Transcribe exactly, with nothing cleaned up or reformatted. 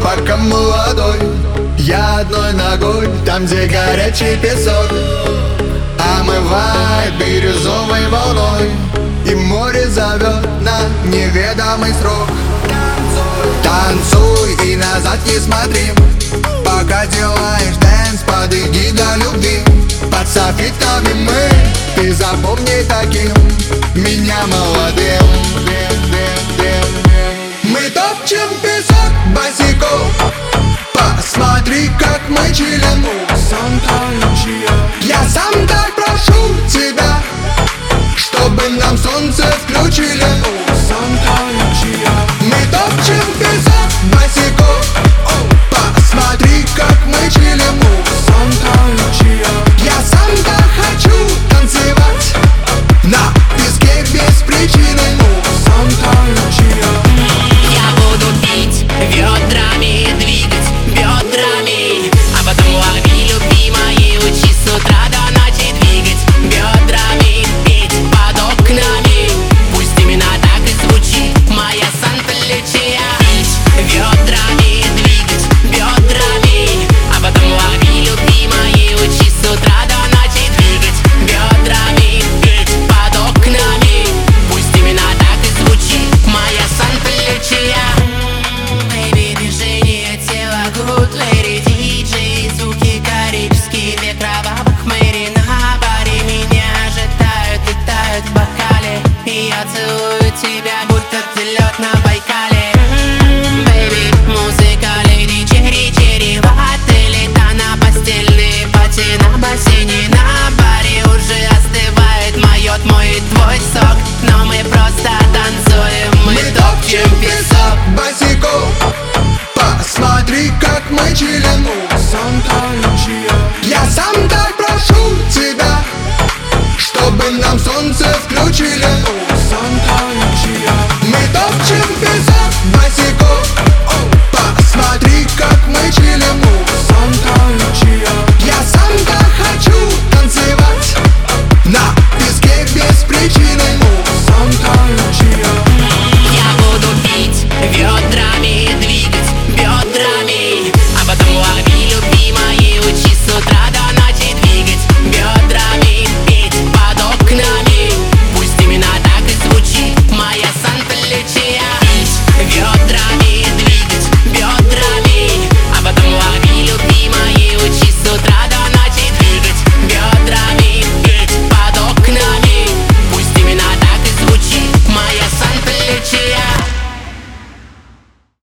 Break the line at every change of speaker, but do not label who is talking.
пока молодой. Я одной ногой там, где горячий песок омывает бирюзовой волной, и море зовет на неведомый срок. Танцуй и назад не смотри, пока делаешь дэнс под эгидой любви. Под софитами мы, ты запомни таким меня молодым. Мы топчем песок босиком, посмотри, как мы чилим. Я сам так прошу тебя, чтобы нам солнце включили.